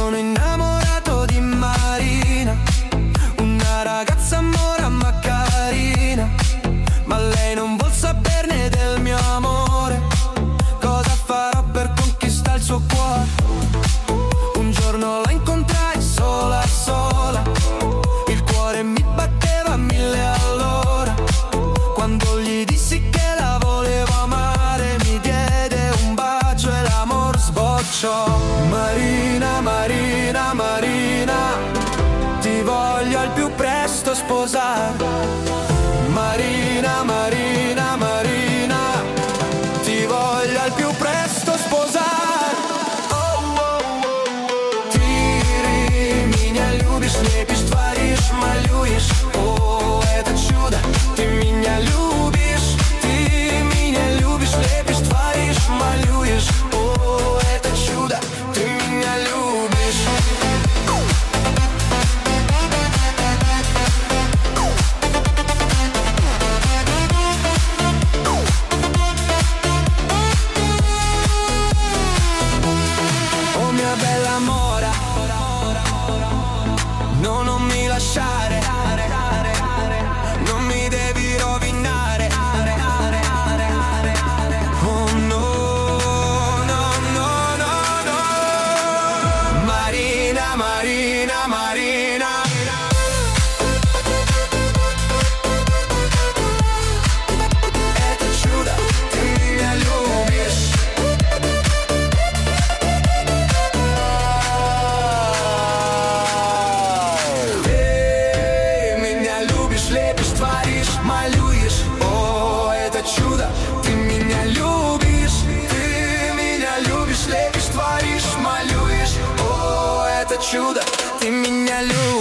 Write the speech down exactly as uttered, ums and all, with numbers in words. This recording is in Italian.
Sono innamorato di Marina, una ragazza mora ma carina, ma lei non vuol saperne del mio amore. Cosa farò per conquistare il suo cuore? Un giorno la incontrai sola sola, il cuore mi batteva a mille all'ora. Quando gli dissi che la volevo amare, mi diede un bacio e l'amor sbocciò. Marina, Marina, Marina, ti voglio al più presto sposare. Marina, Marina, Marina, ti voglio al più presto sposare. Ты меня любишь, лепишь, творишь, малюешь. О, это чудо, ты меня любишь. Ты меня любишь, лепишь, творишь, малюешь. О, это чудо, ты меня любишь. Oh mia bella mora, no, non mi lasciare, non mi devi rovinare. Oh no, no, no, no, no. Marina, Marina, Marina. Это чудо, ты меня любишь. Ты меня любишь, лепишь, творишь, малюешь. О, это чудо, ты меня любишь. Ты меня любишь, лепишь, творишь, малюешь. О, это чудо, ты меня любишь.